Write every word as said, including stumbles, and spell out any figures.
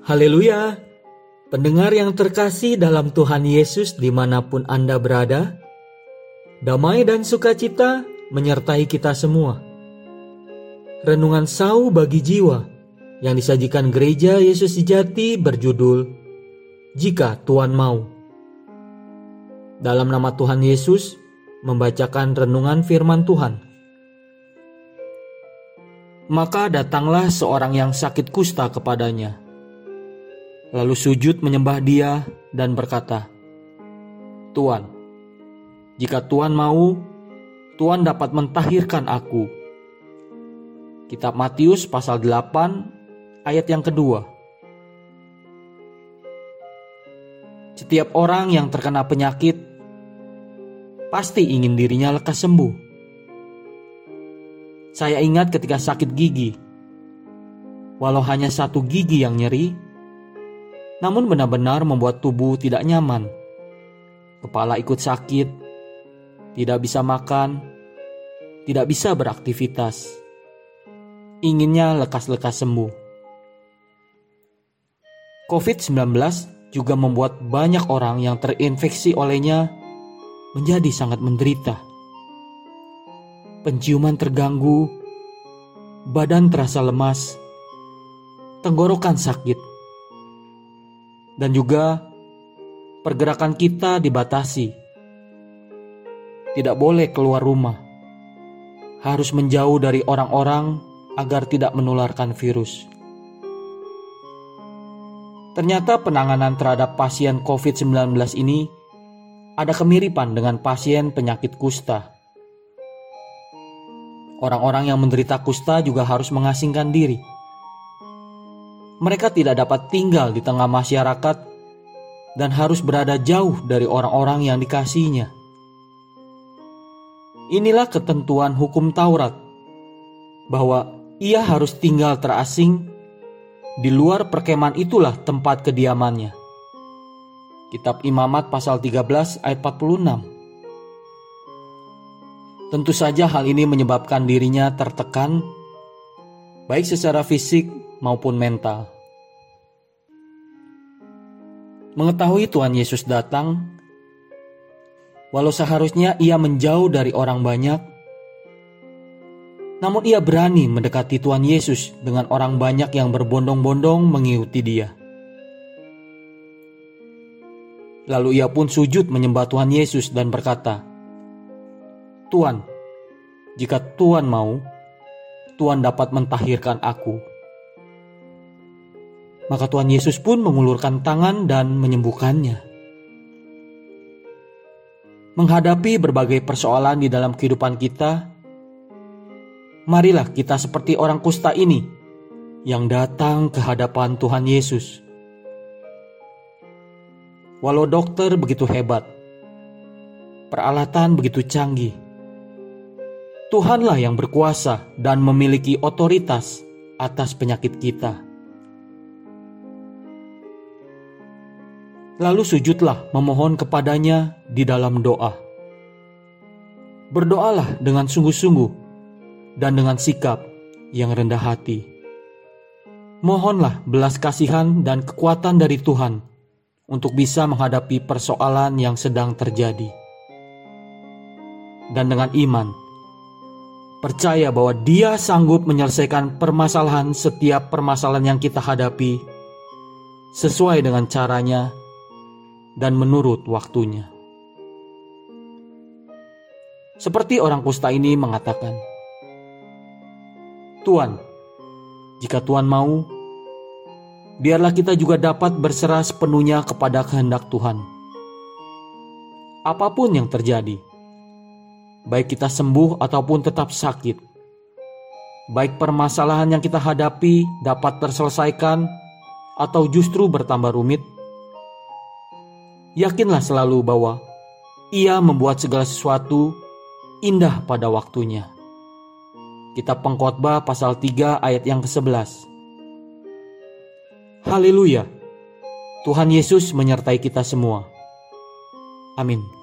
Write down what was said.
Haleluya! Pendengar yang terkasih dalam Tuhan Yesus dimanapun Anda berada, damai dan sukacita menyertai kita semua. Renungan Sau bagi jiwa yang disajikan Gereja Yesus Sejati berjudul Jika Tuhan Mau. Dalam nama Tuhan Yesus, membacakan renungan firman Tuhan. Maka datanglah seorang yang sakit kusta kepadanya, lalu sujud menyembah dia dan berkata, "Tuan, jika Tuan mau, Tuan dapat mentahirkan aku." Kitab Matius pasal delapan ayat yang kedua. Setiap orang yang terkena penyakit pasti ingin dirinya lekas sembuh. Saya ingat ketika sakit gigi, walau hanya satu gigi yang nyeri, namun benar-benar membuat tubuh tidak nyaman. Kepala ikut sakit, tidak bisa makan, tidak bisa beraktivitas. Inginnya lekas-lekas sembuh. covid sembilan belas juga membuat banyak orang yang terinfeksi olehnya menjadi sangat menderita. Penciuman terganggu, badan terasa lemas, tenggorokan sakit, dan juga pergerakan kita dibatasi. Tidak boleh keluar rumah, harus menjauh dari orang-orang agar tidak menularkan virus. Ternyata penanganan terhadap pasien covid sembilan belas ini ada kemiripan dengan pasien penyakit kusta. Orang-orang yang menderita kusta juga harus mengasingkan diri. Mereka tidak dapat tinggal di tengah masyarakat dan harus berada jauh dari orang-orang yang dikasihinya. Inilah ketentuan hukum Taurat, bahwa ia harus tinggal terasing. Di luar perkemahan itulah tempat kediamannya. Kitab Imamat pasal tiga belas ayat empat puluh enam. Tentu saja hal ini menyebabkan dirinya tertekan, baik secara fisik maupun mental. Mengetahui Tuhan Yesus datang, walau seharusnya ia menjauh dari orang banyak, namun ia berani mendekati Tuhan Yesus dengan orang banyak yang berbondong-bondong mengikuti dia. Lalu ia pun sujud menyembah Tuhan Yesus dan berkata, "Tuan, jika Tuan mau, Tuan dapat mentahirkan aku." Maka Tuhan Yesus pun mengulurkan tangan dan menyembuhkannya. Menghadapi berbagai persoalan di dalam kehidupan kita, marilah kita seperti orang kusta ini yang datang ke hadapan Tuhan Yesus. Walau dokter begitu hebat, peralatan begitu canggih, Tuhanlah yang berkuasa dan memiliki otoritas atas penyakit kita. Lalu sujudlah memohon kepadanya di dalam doa. Berdoalah dengan sungguh-sungguh dan dengan sikap yang rendah hati. Mohonlah belas kasihan dan kekuatan dari Tuhan untuk bisa menghadapi persoalan yang sedang terjadi. Dan dengan iman, percaya bahwa Dia sanggup menyelesaikan permasalahan setiap permasalahan yang kita hadapi sesuai dengan caranya dan menurut waktunya. Seperti orang kusta ini mengatakan, "Tuan, jika Tuan mau, biarlah kita juga dapat berserah sepenuhnya kepada kehendak Tuhan. Apapun yang terjadi, baik kita sembuh ataupun tetap sakit, baik permasalahan yang kita hadapi dapat terselesaikan atau justru bertambah rumit, yakinlah selalu bahwa Ia membuat segala sesuatu indah pada waktunya." Kitab Pengkhotbah pasal tiga ayat yang kesebelas. Haleluya! Tuhan Yesus menyertai kita semua. Amin.